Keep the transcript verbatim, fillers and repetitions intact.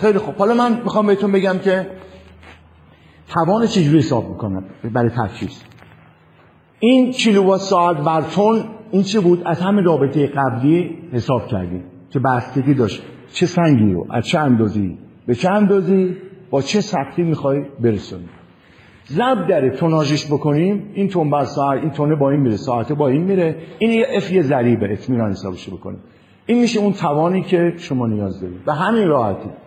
خیلی خوب. حالا من میخوام بهتون بگم که توان چجوری حساب میکنم برای تجهیز. این کیلووات ساعت بر تن این چه بود؟ از همین رابطه قبلی حساب کردیم که بستگی داشت چه سنگی رو از چه اندازه‌ای به چه اندازه‌ای با چه سختی میخوای برسونی. ضرب در توناژش بکنیم، این تن بر ساعت، این تونه با این میره، ساعت با این میره، این یه اف یه ضریبه اطمینان حسابش بکنیم. این میشه اون توانی که شما نیاز دارید. به همین راحتی